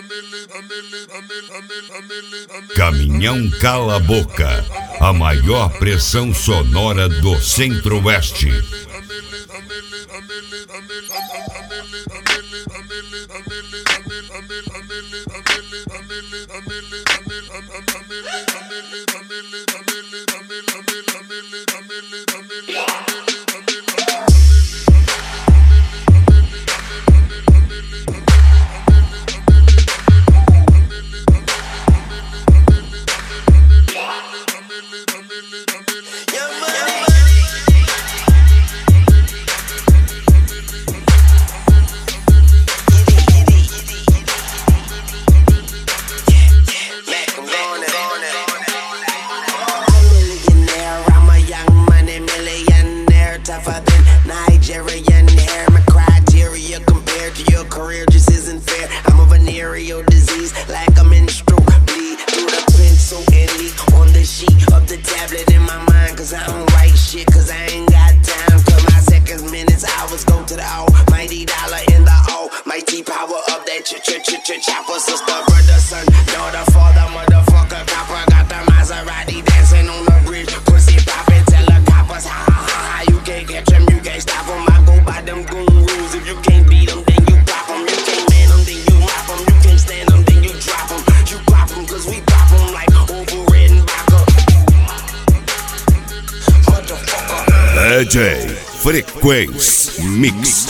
Caminhão Cala Boca, a maior pressão sonora do Centro-Oeste. Chopper, sister, brother, son, daughter, father, motherfucker, copper, got the Maserati dancing on the bridge, pussy poppin', tell the coppers, ha ha ha, you can't catch them, you can't stop them, I go by them goon rules, if you can't beat them, then you pop them, you can't man them, then you mop them, you can't stand them, then you drop them, you pop them, cause we pop them like over red and vodka, motherfucker. DJ Frequência Mix.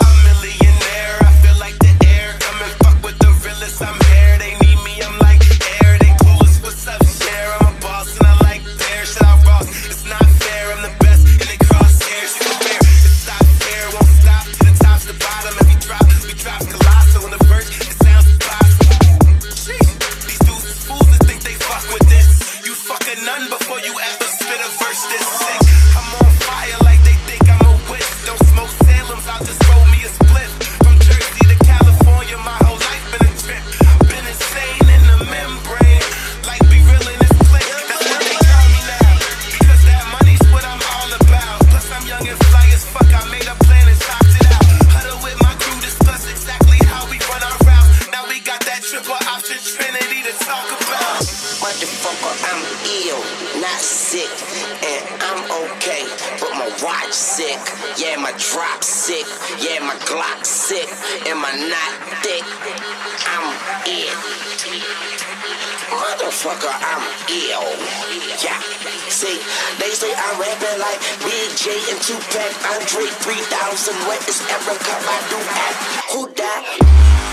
Motherfucker, I'm ill. Yeah. See, they say I'm rapping like Big J and Tupac, Andre 3000. What is Erica? I do act. Who that?